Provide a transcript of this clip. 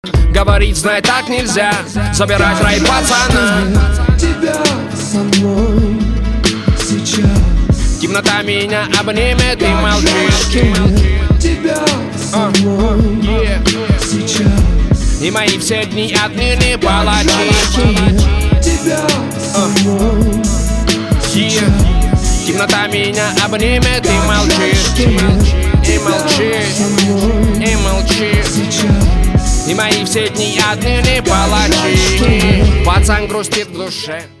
Говорит, знай, так нельзя забирать рай пацана. Тебя со мной сейчас. Темнота меня обнимет и молчит. Тебя со мной сейчас. И мои все дни отныне палачи. Тебя со мной сейчас. Темнота меня обнимет и молчит. И молчит. И молчит. И мои все дни отныне палачи. Пацан грустит в душе.